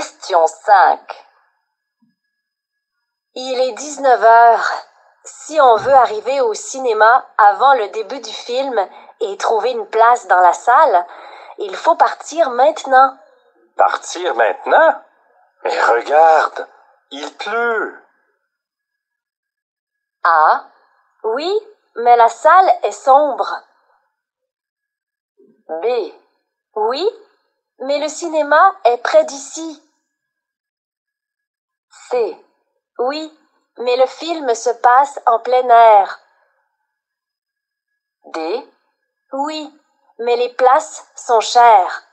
Question 5. Il est 19 heures. Si on veut arriver au cinéma avant le début du film et trouver une place dans la salle, il faut partir maintenant. Partir maintenant? Mais regarde, il pleut. A. Oui, mais la salle est sombre. B. Oui, mais le cinéma est près d'ici. C. Oui, mais le film se passe en plein air. D. Oui, mais les places sont chères.